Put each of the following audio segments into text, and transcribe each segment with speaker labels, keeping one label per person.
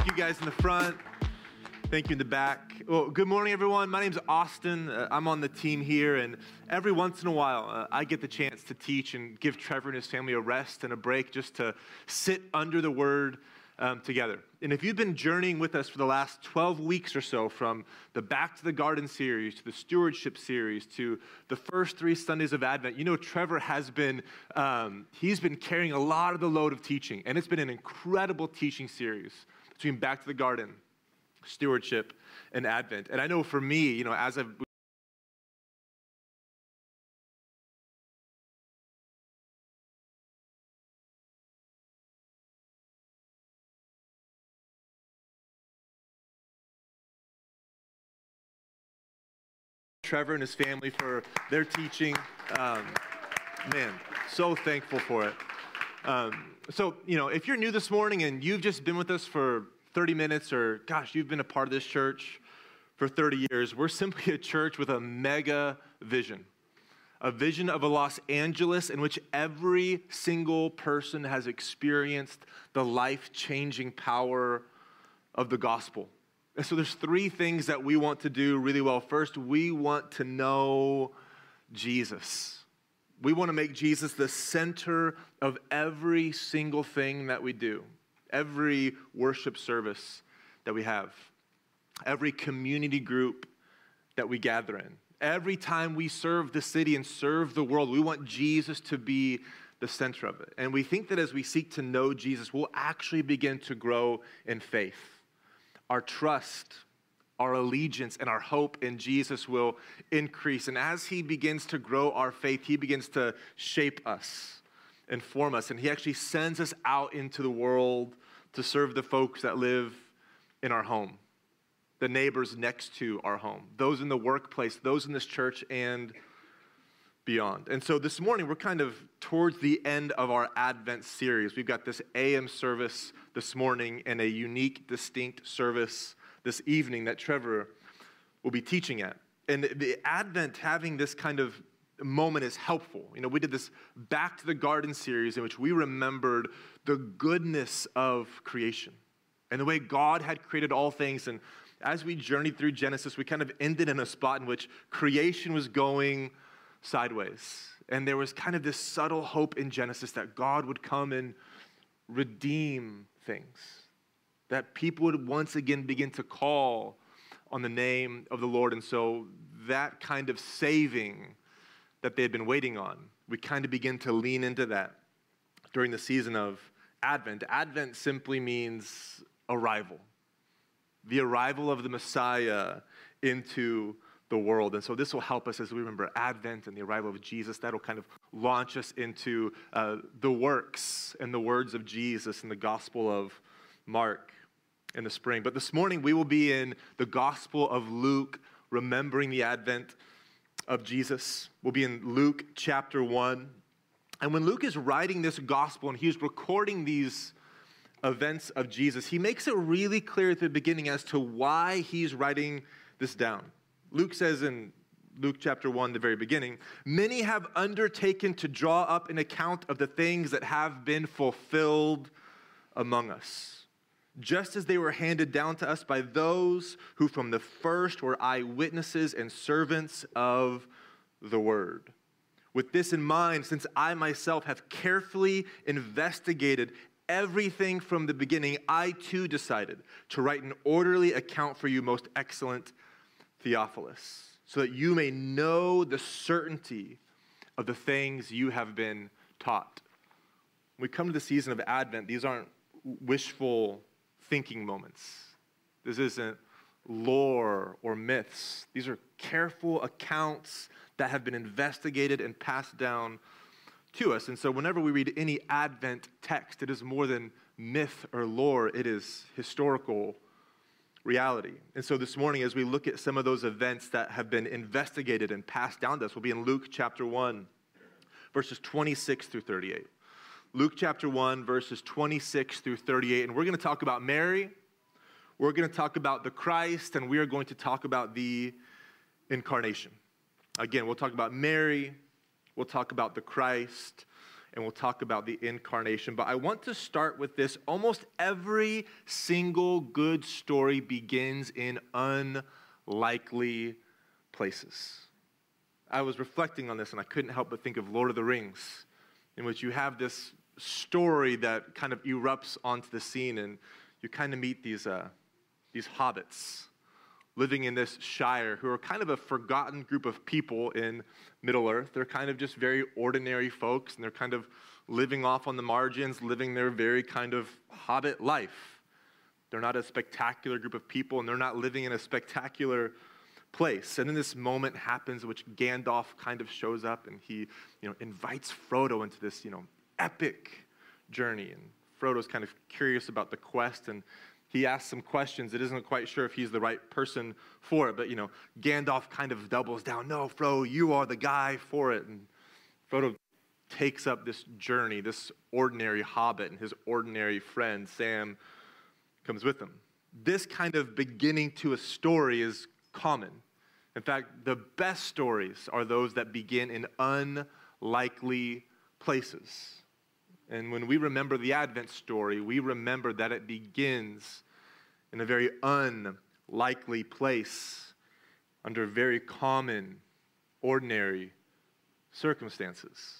Speaker 1: Thank you guys in the front. Thank you in the back. Well, good morning, everyone. My name's Austin. I'm on the team here, and every once in a while, I get the chance to teach and give Trevor and his family a rest and a break just to sit under the Word together. And if you've been journeying with us for the last 12 weeks or so, from the Back to the Garden series to the Stewardship series to the first 3 Sundays of Advent, you know Trevor has been, he's been carrying a lot of the load of teaching, and it's been an incredible teaching series between Back to the Garden, Stewardship, and Advent. And I know for me, you know, as I've Trevor and his family for their teaching. Man, so thankful for it. So, you know, if you're new this morning and you've just been with us for 30 minutes or, gosh, you've been a part of this church for 30 years, we're simply a church with a mega vision. A vision of a Los Angeles in which every single person has experienced the life-changing power of the gospel. And so there's 3 things that we want to do really well. First, we want to know Jesus. We want to make Jesus the center of every single thing that we do, every worship service that we have, every community group that we gather in. Every time we serve the city and serve the world, we want Jesus to be the center of it. And we think that as we seek to know Jesus, we'll actually begin to grow in faith. Our trust, our allegiance, and our hope in Jesus will increase. And as he begins to grow our faith, he begins to shape us and form us. And he actually sends us out into the world to serve the folks that live in our home, the neighbors next to our home, those in the workplace, those in this church, and beyond. And so this morning, we're kind of towards the end of our Advent series. We've got this AM service this morning and a unique, distinct service this evening that Trevor will be teaching at. And the Advent having this kind of moment is helpful. You know, we did this Back to the Garden series in which we remembered the goodness of creation and the way God had created all things. And as we journeyed through Genesis, we kind of ended in a spot in which creation was going sideways. And there was kind of this subtle hope in Genesis that God would come and redeem things, that people would once again begin to call on the name of the Lord. And so that kind of saving that they had been waiting on, we kind of begin to lean into that during the season of Advent. Advent simply means arrival, the arrival of the Messiah into the world. And so this will help us as we remember Advent and the arrival of Jesus. That'll kind of launch us into the works and the words of Jesus in the Gospel of Mark in the spring. But this morning we will be in the Gospel of Luke, remembering the Advent of Jesus. We'll be in Luke chapter 1. And when Luke is writing this gospel and he's recording these events of Jesus, he makes it really clear at the beginning as to why he's writing this down. Luke says in Luke chapter 1, the very beginning, many have undertaken to draw up an account of the things that have been fulfilled among us, just as they were handed down to us by those who from the first were eyewitnesses and servants of the word. With this in mind, since I myself have carefully investigated everything from the beginning, I too decided to write an orderly account for you, most excellent Theophilus, so that you may know the certainty of the things you have been taught. When we come to the season of Advent, these aren't wishful thinking moments. This isn't lore or myths. These are careful accounts that have been investigated and passed down to us. And so whenever we read any Advent text, it is more than myth or lore. It is historical reality. And so this morning, as we look at some of those events that have been investigated and passed down to us, we'll be in Luke chapter 1, verses 26 through 38. Luke chapter 1, verses 26 through 38. And we're going to talk about Mary, we're going to talk about the Christ, and we are going to talk about the incarnation. Again, we'll talk about Mary, we'll talk about the Christ, and we'll talk about the incarnation. But I want to start with this. Almost every single good story begins in unlikely places. I was reflecting on this, and I couldn't help but think of Lord of the Rings, in which you have this story that kind of erupts onto the scene, and you kind of meet these hobbits living in this shire who are kind of a forgotten group of people in Middle-earth. They're kind of just very ordinary folks, and they're kind of living off on the margins, living their very kind of hobbit life. They're not a spectacular group of people, and they're not living in a spectacular place. And then this moment happens in which Gandalf kind of shows up, and he, invites Frodo into this, epic journey. And Frodo's kind of curious about the quest, and he asks some questions. It isn't quite sure if he's the right person for it, but, Gandalf kind of doubles down. No, Frodo, you are the guy for it. And Frodo takes up this journey, this ordinary hobbit, and his ordinary friend, Sam, comes with him. This kind of beginning to a story is common. In fact, the best stories are those that begin in unlikely places. And when we remember the Advent story, we remember that it begins in a very unlikely place under very common, ordinary circumstances.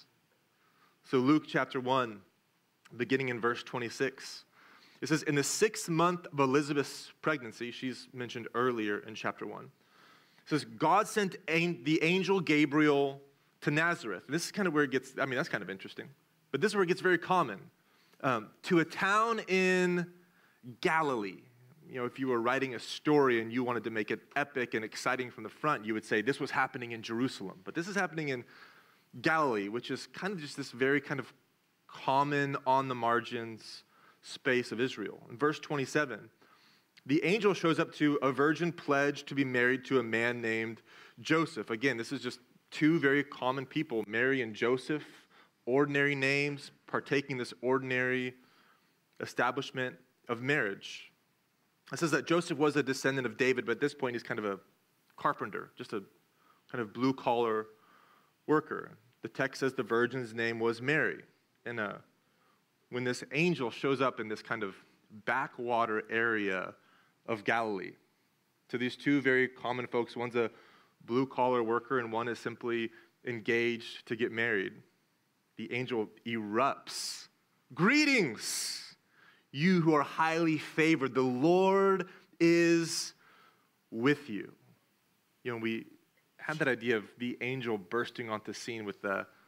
Speaker 1: So Luke chapter 1, beginning in verse 26, it says, in the 6th month of Elizabeth's pregnancy, she's mentioned earlier in chapter 1, it says, God sent the angel Gabriel to Nazareth. And this is kind of where it gets, that's kind of interesting. But this is where it gets very common. To a town in Galilee. If you were writing a story and you wanted to make it epic and exciting from the front, you would say this was happening in Jerusalem. But this is happening in Galilee, which is kind of just this very kind of common on the margins space of Israel. In verse 27, the angel shows up to a virgin pledged to be married to a man named Joseph. Again, this is just two very common people, Mary and Joseph, ordinary names, partaking this ordinary establishment of marriage. It says that Joseph was a descendant of David, but at this point he's kind of a carpenter, just a kind of blue-collar worker. The text says the virgin's name was Mary. And when this angel shows up in this kind of backwater area of Galilee, to these two very common folks, one's a blue-collar worker and one is simply engaged to get married, the angel erupts. Greetings, you who are highly favored. The Lord is with you. We have that idea of the angel bursting onto the scene with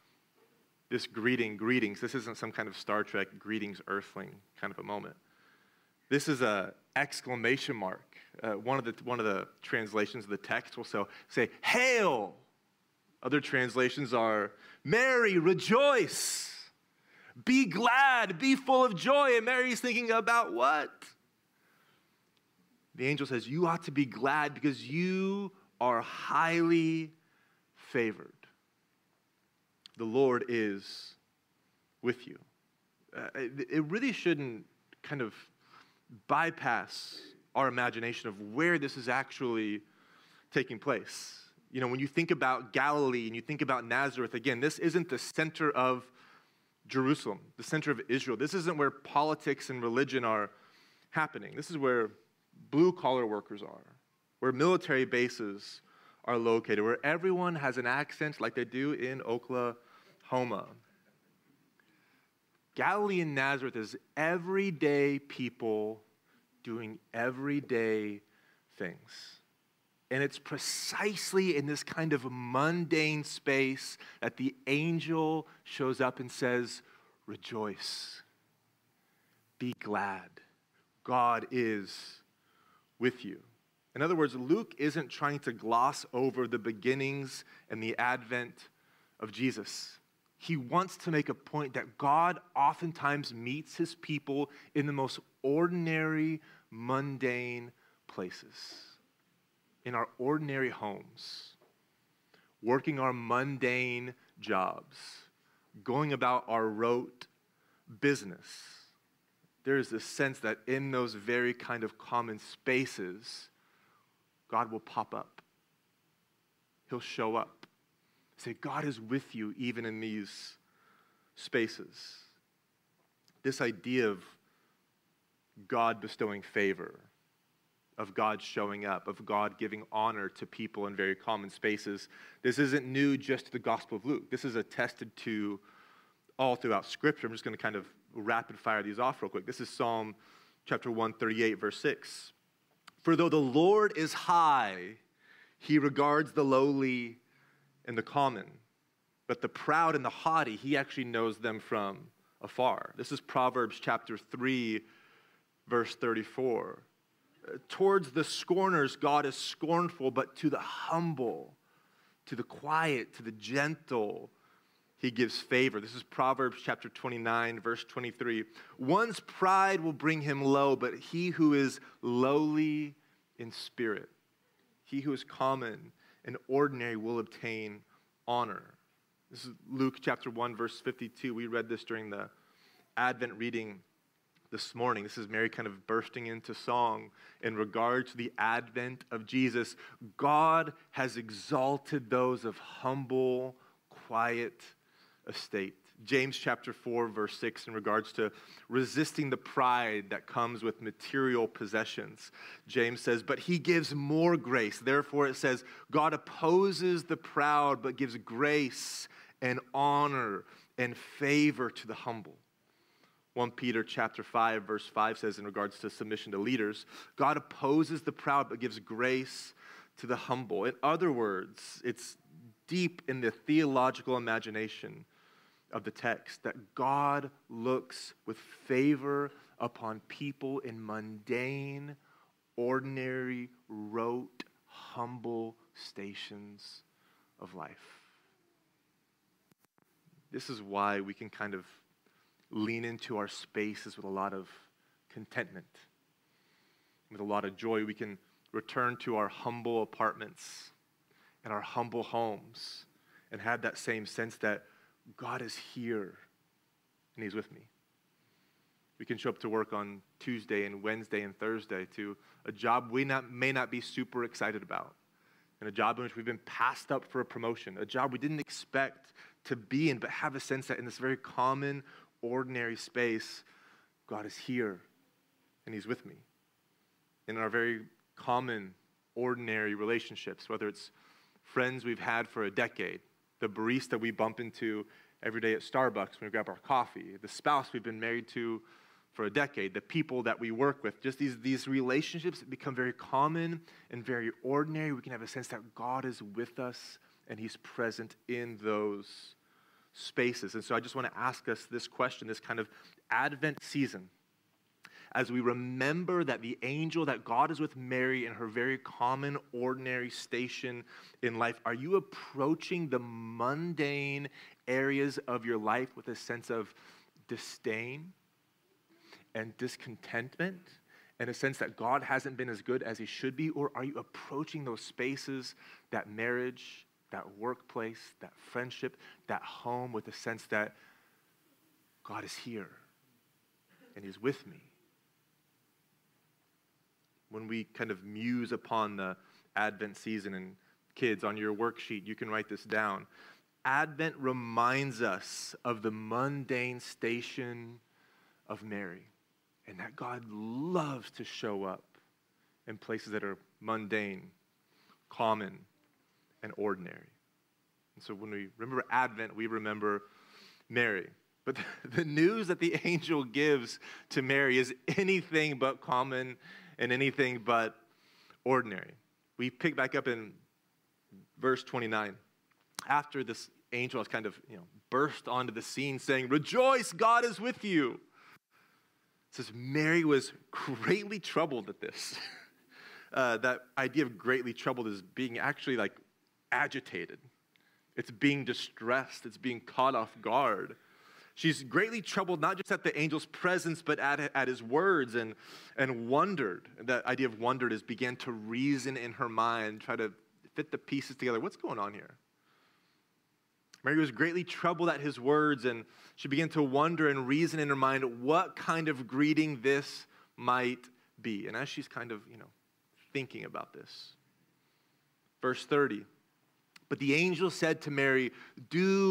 Speaker 1: this greetings. This isn't some kind of Star Trek greetings earthling kind of a moment. This is a exclamation mark. One of the translations of the text will say, hail. Other translations are, Mary, rejoice. Be glad, be full of joy. And Mary's thinking about what? The angel says, you ought to be glad because you are highly favored. The Lord is with you. It really shouldn't kind of bypass our imagination of where this is actually taking place. When you think about Galilee and you think about Nazareth, again, this isn't the center of Jerusalem, the center of Israel. This isn't where politics and religion are happening. This is where blue-collar workers are, where military bases are located, where everyone has an accent like they do in Oklahoma. Galilee and Nazareth is everyday people doing everyday things. And it's precisely in this kind of mundane space that the angel shows up and says, rejoice, be glad. God is with you. In other words, Luke isn't trying to gloss over the beginnings and the advent of Jesus. He wants to make a point that God oftentimes meets his people in the most ordinary, mundane places. In our ordinary homes, working our mundane jobs, going about our rote business. There is this sense that in those very kind of common spaces, God will pop up. He'll show up. Say, God is with you even in these spaces. This idea of God bestowing favor, of God showing up, of God giving honor to people in very common spaces. This isn't new just to the Gospel of Luke. This is attested to all throughout Scripture. I'm just going to kind of rapid fire these off real quick. This is Psalm chapter 138, verse 6. For though the Lord is high, he regards the lowly and the common. But the proud and the haughty, he actually knows them from afar. This is Proverbs chapter 3, verse 34. Towards the scorners, God is scornful, but to the humble, to the quiet, to the gentle, he gives favor. This is Proverbs chapter 29, verse 23. One's pride will bring him low, but he who is lowly in spirit, he who is common and ordinary will obtain honor. This is Luke chapter 1, verse 52. We read this during the Advent reading this morning. This is Mary kind of bursting into song in regard to the advent of Jesus. God has exalted those of humble, quiet estate. James chapter 4, verse 6, in regards to resisting the pride that comes with material possessions. James says, but he gives more grace. Therefore it says, God opposes the proud, but gives grace and honor and favor to the humble. 1 Peter chapter 5, verse 5 says in regards to submission to leaders, God opposes the proud but gives grace to the humble. In other words, it's deep in the theological imagination of the text that God looks with favor upon people in mundane, ordinary, rote, humble stations of life. This is why we can kind of lean into our spaces with a lot of contentment, with a lot of joy. We can return to our humble apartments and our humble homes and have that same sense that God is here and he's with me. We can show up to work on Tuesday and Wednesday and Thursday to a job we may not be super excited about, and a job in which we've been passed up for a promotion, a job we didn't expect to be in, but have a sense that in this very common, ordinary space, God is here and he's with me. In our very common, ordinary relationships, whether it's friends we've had for a decade, the barista we bump into every day at Starbucks when we grab our coffee, the spouse we've been married to for a decade, the people that we work with, just these relationships that become very common and very ordinary. We can have a sense that God is with us and he's present in those spaces. And so I just want to ask us this question, this kind of Advent season, as we remember that the angel, that God is with Mary in her very common, ordinary station in life. Are you approaching the mundane areas of your life with a sense of disdain and discontentment and a sense that God hasn't been as good as he should be? Or are you approaching those spaces, that marriage, that workplace, that friendship, that home, with a sense that God is here and he's with me? When we kind of muse upon the Advent season, and kids, on your worksheet, you can write this down. Advent reminds us of the mundane station of Mary, and that God loves to show up in places that are mundane, common, and ordinary. And so when we remember Advent, we remember Mary. But the news that the angel gives to Mary is anything but common and anything but ordinary. We pick back up in verse 29. After this angel has kind of, burst onto the scene saying, "Rejoice, God is with you." It says Mary was greatly troubled at this. That idea of greatly troubled is being actually like agitated. It's being distressed. It's being caught off guard. She's greatly troubled, not just at the angel's presence, but at his words, and wondered. That idea of wondered is began to reason in her mind, try to fit the pieces together. What's going on here? Mary was greatly troubled at his words, and she began to wonder and reason in her mind what kind of greeting this might be. And as she's kind of, thinking about this, verse 30, but the angel said to Mary, "Do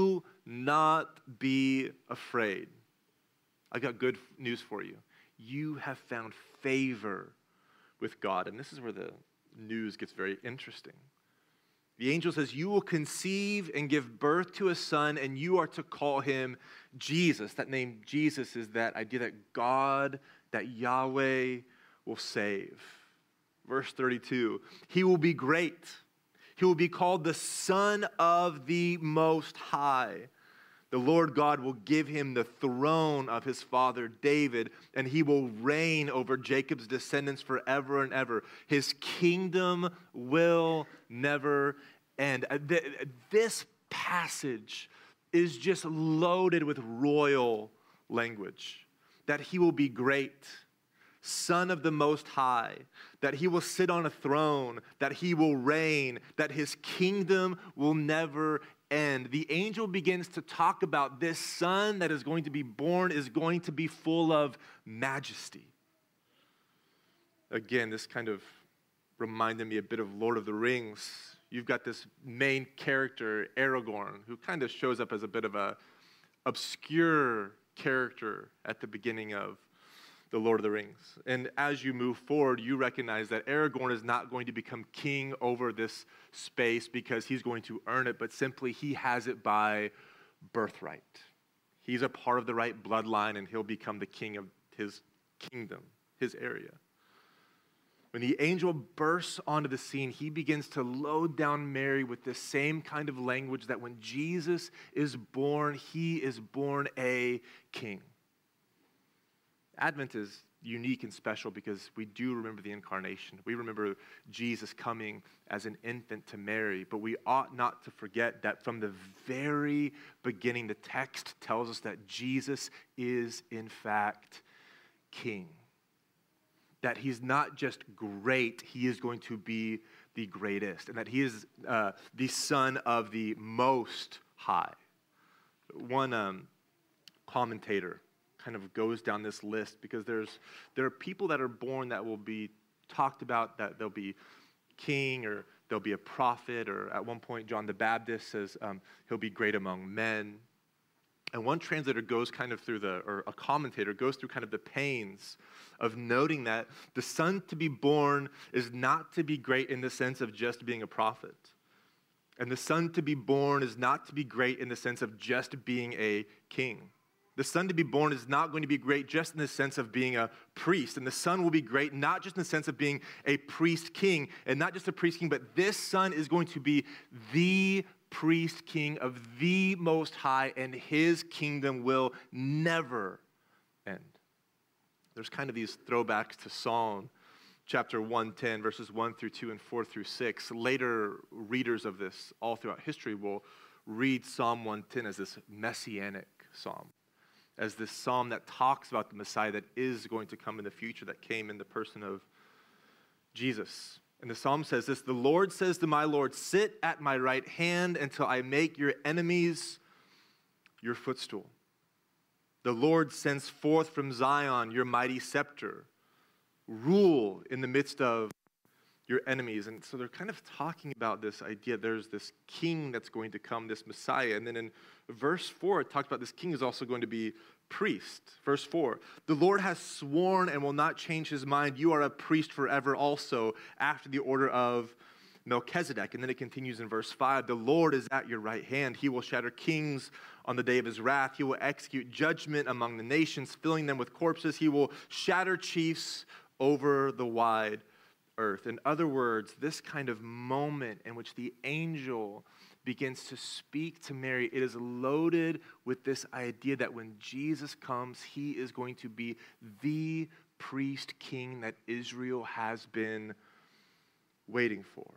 Speaker 1: not be afraid. I got good news for you. You have found favor with God. And this is where the news gets very interesting. The angel says, you will conceive and give birth to a son, and you are to call him Jesus. That name Jesus is that idea that God, that Yahweh will save. Verse 32, he will be great. He will be called the Son of the Most High. The Lord God will give him the throne of his father David, and he will reign over Jacob's descendants forever and ever. His kingdom will never end. This passage is just loaded with royal language. That he will be great, Son of the Most High, that he will sit on a throne, that he will reign, that his kingdom will never end. The angel begins to talk about this son that is going to be born is going to be full of majesty. Again, this kind of reminded me a bit of Lord of the Rings. You've got this main character, Aragorn, who kind of shows up as a bit of a obscure character at the beginning of the Lord of the Rings. And as you move forward, you recognize that Aragorn is not going to become king over this space because he's going to earn it, but simply he has it by birthright. He's a part of the right bloodline, and he'll become the king of his kingdom, his area. When the angel bursts onto the scene, he begins to load down Mary with the same kind of language that when Jesus is born, he is born a king. Advent is unique and special because we do remember the incarnation. We remember Jesus coming as an infant to Mary, but we ought not to forget that from the very beginning, the text tells us that Jesus is, in fact, king. That he's not just great, he is going to be the greatest, and that he is the Son of the Most High. One commentator kind of goes down this list because there are people that are born that will be talked about, that they'll be king or they'll be a prophet, or at one point John the Baptist says he'll be great among men. And one translator goes kind of through or a commentator goes through kind of the pains of noting that the son to be born is not to be great in the sense of just being a prophet. And the son to be born is not to be great in the sense of just being a king. The son to be born is not going to be great just in the sense of being a priest. And the son will be great not just in the sense of being a priest king, and not just a priest king, but this son is going to be the priest king of the Most High, and his kingdom will never end. There's kind of these throwbacks to Psalm chapter 110, verses 1 through 2 and 4 through 6. Later readers of this all throughout history will read Psalm 110 as this messianic psalm, as this psalm that talks about the Messiah that is going to come in the future, that came in the person of Jesus. And the psalm says this: the Lord says to my Lord, sit at my right hand until I make your enemies your footstool. The Lord sends forth from Zion your mighty scepter. Rule in the midst of your enemies. And so they're kind of talking about this idea. There's this king that's going to come, this Messiah. And then in verse 4, it talks about this king is also going to be priest. Verse 4, the Lord has sworn and will not change his mind. You are a priest forever also, after the order of Melchizedek. And then it continues in verse 5, the Lord is at your right hand. He will shatter kings on the day of his wrath. He will execute judgment among the nations, filling them with corpses. He will shatter chiefs over the wide earth. In other words, this kind of moment in which the angel begins to speak to Mary, it is loaded with this idea that when Jesus comes, he is going to be the priest king that Israel has been waiting for.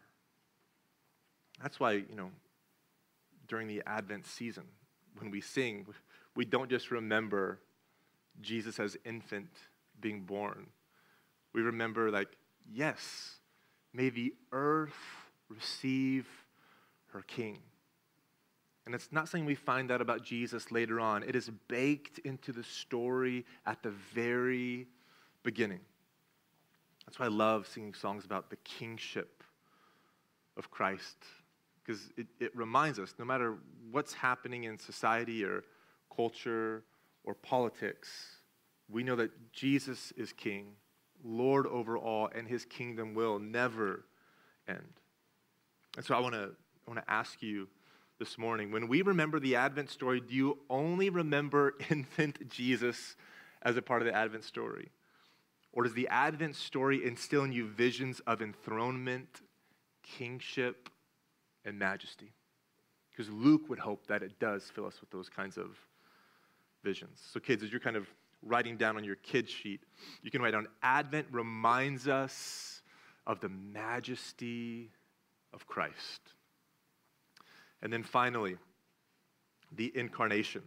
Speaker 1: That's why, during the Advent season, when we sing, we don't just remember Jesus as infant being born. We remember, yes, may the earth receive her king. And it's not something we find out about Jesus later on. It is baked into the story at the very beginning. That's why I love singing songs about the kingship of Christ, because it reminds us, no matter what's happening in society or culture or politics, we know that Jesus is King, Lord over all, and his kingdom will never end. And so I want to ask you this morning, when we remember the Advent story, do you only remember infant Jesus as a part of the Advent story? Or does the Advent story instill in you visions of enthronement, kingship, and majesty? Because Luke would hope that it does fill us with those kinds of visions. So kids, as you're kind of writing down on your kid sheet, you can write down, Advent reminds us of the majesty of Christ. And then finally, the incarnation.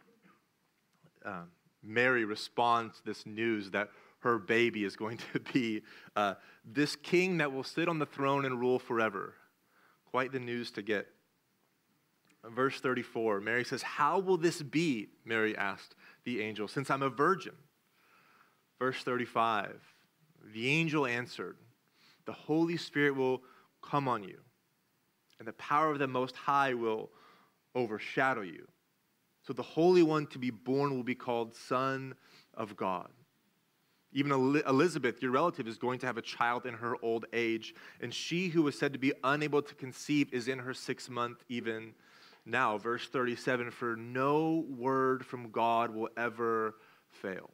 Speaker 1: Mary responds to this news that her baby is going to be this king that will sit on the throne and rule forever. Quite the news to get. Verse 34, Mary says, "How will this be?" Mary asked the angel, "since I'm a virgin." Verse 35, the angel answered, "The Holy Spirit will come on you, and the power of the Most High will overshadow you. So the Holy One to be born will be called Son of God. Even Elizabeth, your relative, is going to have a child in her old age, and she who was said to be unable to conceive is in her 6th month even now." Verse 37, "For no word from God will ever fail."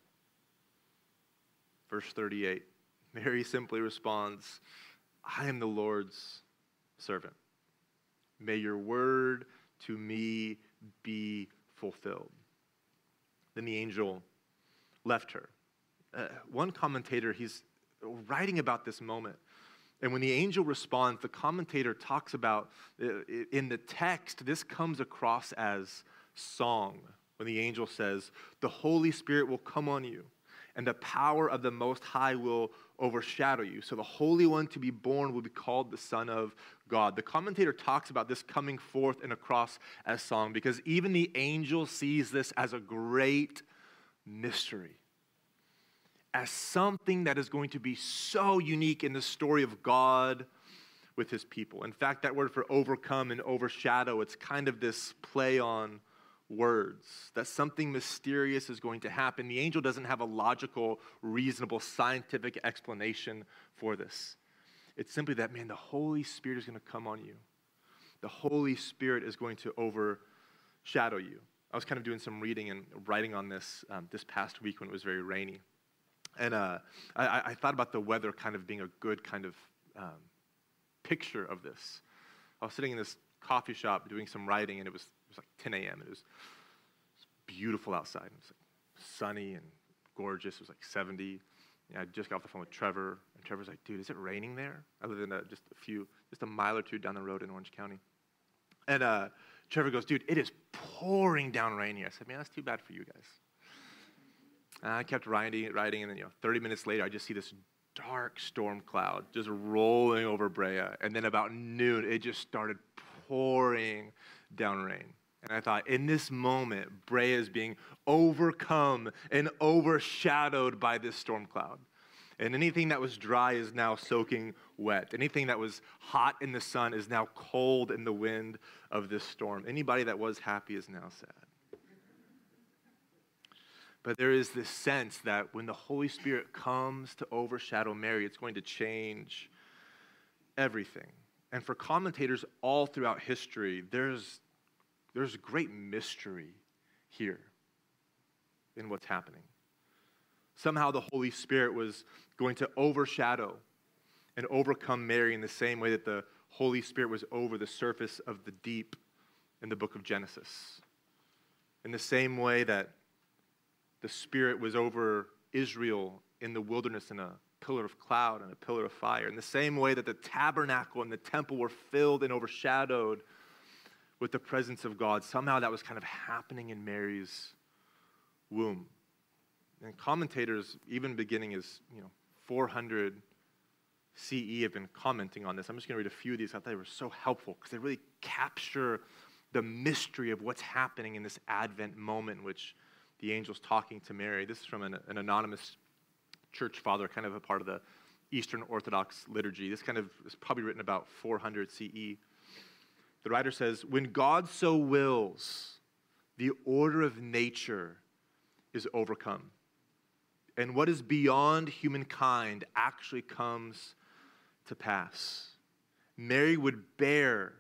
Speaker 1: Verse 38, Mary simply responds, "I am the Lord's servant. May your word to me be fulfilled." Then the angel left her. One commentator, he's writing about this moment. And when the angel responds, the commentator talks about, in the text, this comes across as song. When the angel says, "The Holy Spirit will come on you, and the power of the Most High will overshadow you. So the Holy One to be born will be called the Son of God." The commentator talks about this coming forth and across as song because even the angel sees this as a great mystery, as something that is going to be so unique in the story of God with his people. In fact, that word for overcome and overshadow, it's kind of this play on words, that something mysterious is going to happen. The angel doesn't have a logical, reasonable, scientific explanation for this. It's simply that, man, the Holy Spirit is going to come on you. The Holy Spirit is going to overshadow you. I was kind of doing some reading and writing on this this past week when it was very rainy. And I thought about the weather kind of being a good kind of picture of this. I was sitting in this coffee shop doing some writing, and it was like 10 a.m. It was beautiful outside. It was like sunny and gorgeous. It was like 70. And I just got off the phone with Trevor, and Trevor's like, "Dude, is it raining there?" I live in just a mile or two down the road in Orange County. And Trevor goes, "Dude, it is pouring down rain here." I said, "Man, that's too bad for you guys." And I kept writing, and then 30 minutes later, I just see this dark storm cloud just rolling over Brea. And then about noon, it just started pouring down rain. And I thought, in this moment, Brea is being overcome and overshadowed by this storm cloud. And anything that was dry is now soaking wet. Anything that was hot in the sun is now cold in the wind of this storm. Anybody that was happy is now sad. But there is this sense that when the Holy Spirit comes to overshadow Mary, it's going to change everything. And for commentators all throughout history, there's great mystery here in what's happening. Somehow the Holy Spirit was going to overshadow and overcome Mary in the same way that the Holy Spirit was over the surface of the deep in the book of Genesis. In the same way that the Spirit was over Israel in the wilderness in a pillar of cloud and a pillar of fire. In the same way that the tabernacle and the temple were filled and overshadowed with the presence of God. Somehow that was kind of happening in Mary's womb. And commentators, even beginning as 400 CE, have been commenting on this. I'm just going to read a few of these. I thought they were so helpful because they really capture the mystery of what's happening in this Advent moment in which the angel's talking to Mary. This is from an anonymous church father, kind of a part of the Eastern Orthodox liturgy. This kind of is probably written about 400 CE. The writer says, when God so wills, the order of nature is overcome. And what is beyond humankind actually comes to pass. Mary would bear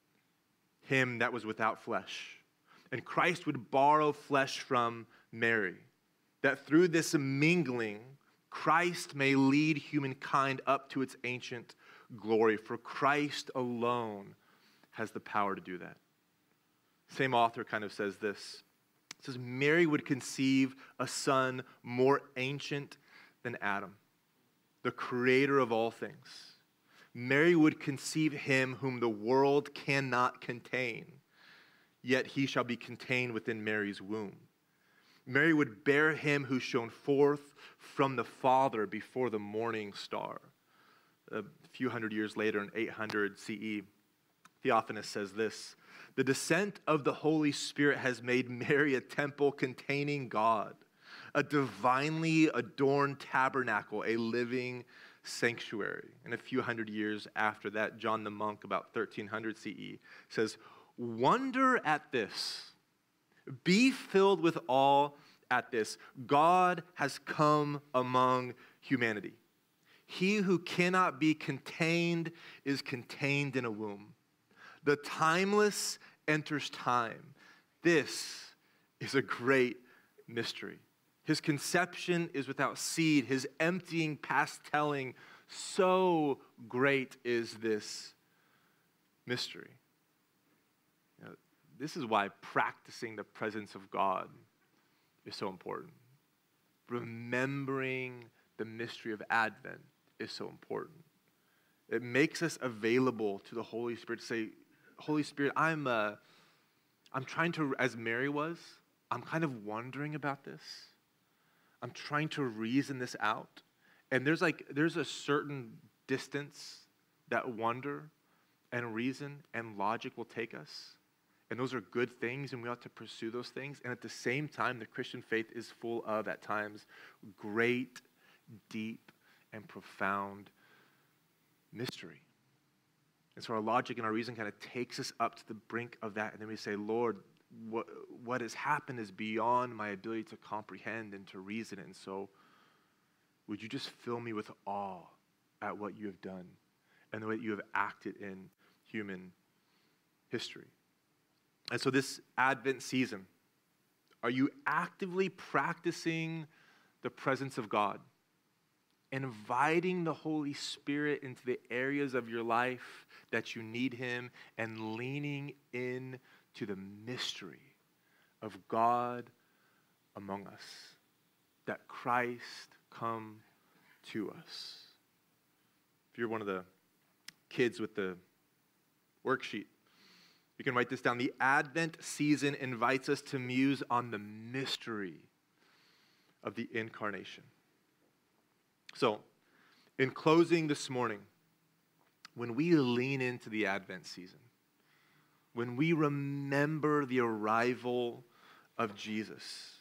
Speaker 1: him that was without flesh. And Christ would borrow flesh from Mary. That through this mingling, Christ may lead humankind up to its ancient glory. For Christ alone has the power to do that. Same author kind of says this. It says, Mary would conceive a son more ancient than Adam, the creator of all things. Mary would conceive him whom the world cannot contain, yet he shall be contained within Mary's womb. Mary would bear him who shone forth from the Father before the morning star. A few hundred years later, in 800 CE, Theophanes says this, the descent of the Holy Spirit has made Mary a temple containing God, a divinely adorned tabernacle, a living sanctuary. And a few hundred years after that, John the Monk, about 1300 CE, says, wonder at this, be filled with awe at this. God has come among humanity. He who cannot be contained is contained in a womb. The timeless enters time. This is a great mystery. His conception is without seed, his emptying past telling. So great is this mystery. You know, this is why practicing the presence of God is so important. Remembering the mystery of Advent is so important. It makes us available to the Holy Spirit to say, Holy Spirit, I'm trying to, as Mary was, I'm kind of wondering about this. I'm trying to reason this out. And there's a certain distance that wonder and reason and logic will take us. And those are good things, and we ought to pursue those things. And at the same time, the Christian faith is full of, at times, great, deep, and profound mystery. And so our logic and our reason kind of takes us up to the brink of that. And then we say, Lord, what has happened is beyond my ability to comprehend and to reason. And so would you just fill me with awe at what you have done and the way that you have acted in human history. And so this Advent season, are you actively practicing the presence of God? Inviting the Holy Spirit into the areas of your life that you need him and leaning in to the mystery of God among us, that Christ come to us. If you're one of the kids with the worksheet, you can write this down. The Advent season invites us to muse on the mystery of the incarnation. So, in closing this morning, when we lean into the Advent season, when we remember the arrival of Jesus,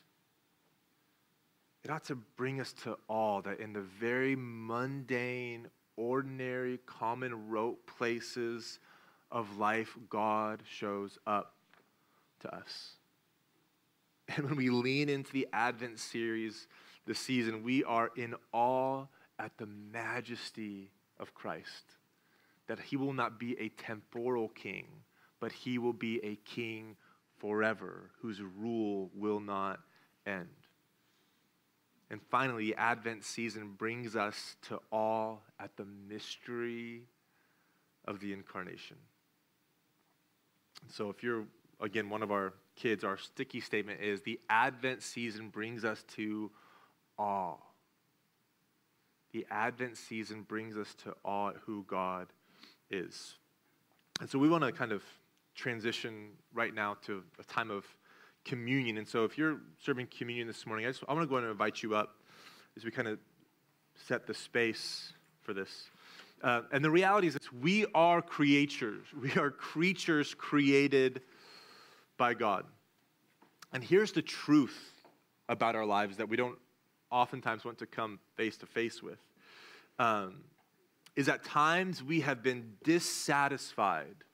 Speaker 1: it ought to bring us to awe that in the very mundane, ordinary, common rote places of life, God shows up to us. And when we lean into the Advent series, the season, we are in awe at the majesty of Christ. That he will not be a temporal king, but he will be a king forever, whose rule will not end. And finally, the Advent season brings us to awe at the mystery of the incarnation. So if you're, again, one of our kids, our sticky statement is the Advent season brings us to awe. The Advent season brings us to awe at who God is. And so we want to kind of transition right now to a time of communion. And so if you're serving communion this morning, I want to go ahead and invite you up as we kind of set the space for this. And the reality is that we are creatures. We are creatures created by God. And here's the truth about our lives that we don't oftentimes want to come face to face with, is at times we have been dissatisfied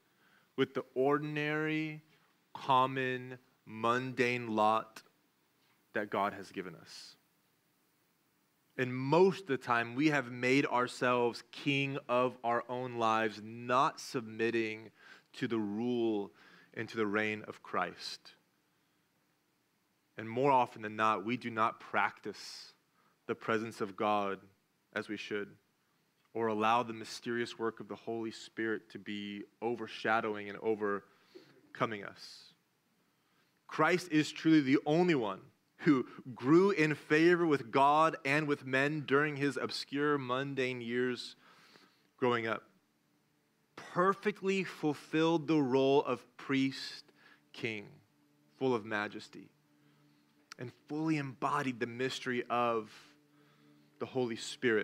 Speaker 1: with the ordinary, common, mundane lot that God has given us. And most of the time, we have made ourselves king of our own lives, not submitting to the rule and to the reign of Christ. And more often than not, we do not practice the presence of God as we should, or allow the mysterious work of the Holy Spirit to be overshadowing and overcoming us. Christ is truly the only one who grew in favor with God and with men during his obscure, mundane years growing up. Perfectly fulfilled the role of priest, king, full of majesty, and fully embodied the mystery of the Holy Spirit.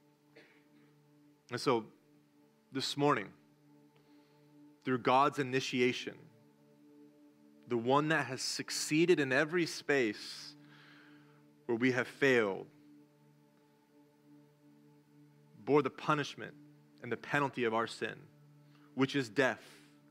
Speaker 1: And so, this morning, through God's initiation, the one that has succeeded in every space where we have failed, bore the punishment and the penalty of our sin, which is death.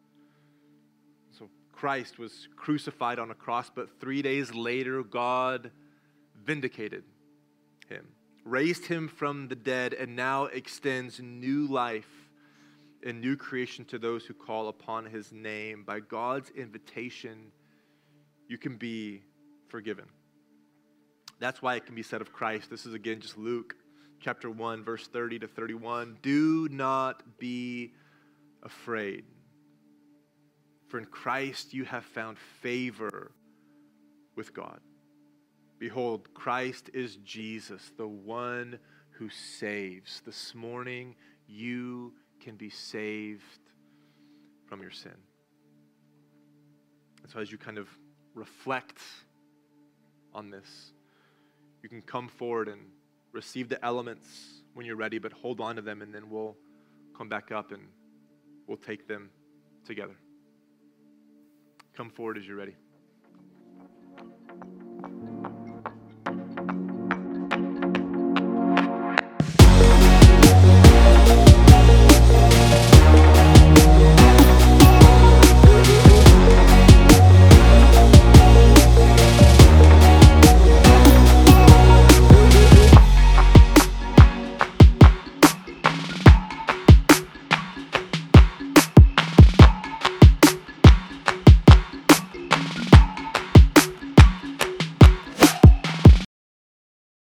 Speaker 1: So Christ was crucified on a cross, but 3 days later, God vindicated him, raised him from the dead, and now extends new life and new creation to those who call upon his name. By God's invitation, you can be forgiven. That's why it can be said of Christ. This is again just Luke chapter 1, verse 30 to 31. Do not be afraid, for in Christ you have found favor with God. Behold, Christ is Jesus, the one who saves. This morning, you can be saved from your sin. And so as you kind of reflect on this, you can come forward and receive the elements when you're ready, but hold on to them, and then we'll come back up and we'll take them together. Come forward as you're ready.